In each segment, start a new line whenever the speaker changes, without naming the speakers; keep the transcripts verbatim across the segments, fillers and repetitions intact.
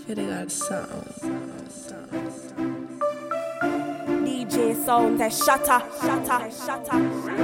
Federal sound.
D J sound, that shatter, shatter, shatter.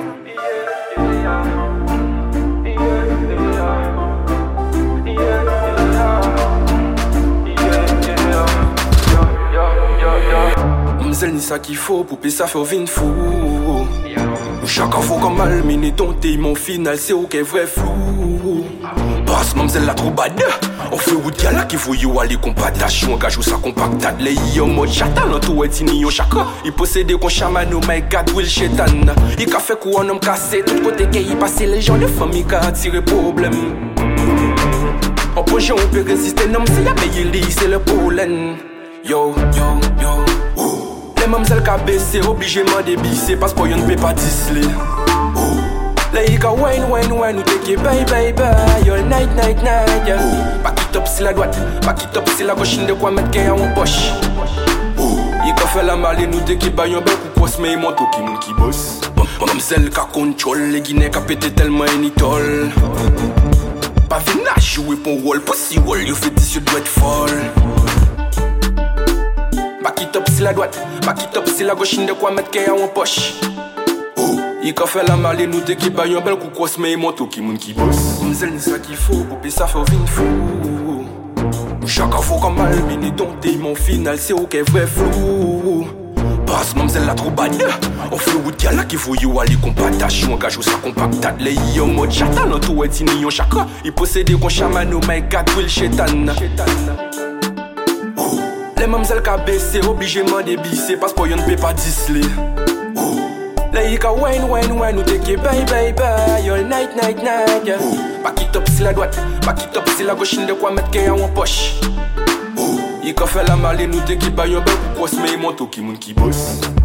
M'zel ni ça qu'il faut, poupée ça fait vin fou. Chacun faut comme mal, mine dompté, mon final c'est ok vrai flou. Passe m'zel la trop bad. On fait ou diala qui faut y aller compatation, engage ou ça compactade. Les y en mode chatan, l'entour est ni yon chaka. Il possède qu'on chaman, oh my god, will chetan. Il ka fait quoi un homme cassé, tout côté qu'il passe, les gens de famille qui attirent problème. En projet on peut résister, non c'est y'a payé li, c'est le pollen. Yo, yo, yo, ouh. Les mamzelles ka baissé, obligé m'en débisser, parce qu'on ne peut pas disler. Ouh. Les y'a ka wine, wine, wine, ou take it, bye, bye, bye. Yo, night, night, night, yeah. Back it up si la droite, back it up si la gauche, de quoi mettre gain en poche. Ouh. Y'a ka fait la malle, nous take it, bye, yon bel coup, quoi, mais mon qui moun qui bosse. Mamzelle ka contrôle, les Guinéens ka pété tellement initol. Pas vina jouer pour rôle, pussy wall, you fait this, you doit être folle. Back it up si la droite, back it up si la gauche, de quoi mettre gain en poche. Oh, il ka fait la malle, nous te qui baille un bel coup, quoi, mais mon qui moun qui bosse. M'zel ni ça qu'il faut, poupée ça fait vin fou. Chacun faut comme mal, mine dompté, mon final c'est ok vrai flou. Passe m'zel la trop bad. On fait ou diala qui faut y aller compatation, engage ou ça compactade. Les y en mode chatan, l'entour est ni yon chaka. Il possède qu'on chaman, oh my god, will chetan. Les mamzelles ka baissé, obligé m'en débisser, parce qu'on ne peut pas disler. Les y'a ka wine, wine, wine, ou take it, bye, bye, bye. Yo, night, night, night, yeah. Back it up si la droite, back it up si la gauche, de quoi mettre gain en poche. Y'a ka fait la malle, nous take it, bye, yon bel coup, quoi, mais mon qui moun qui bosse.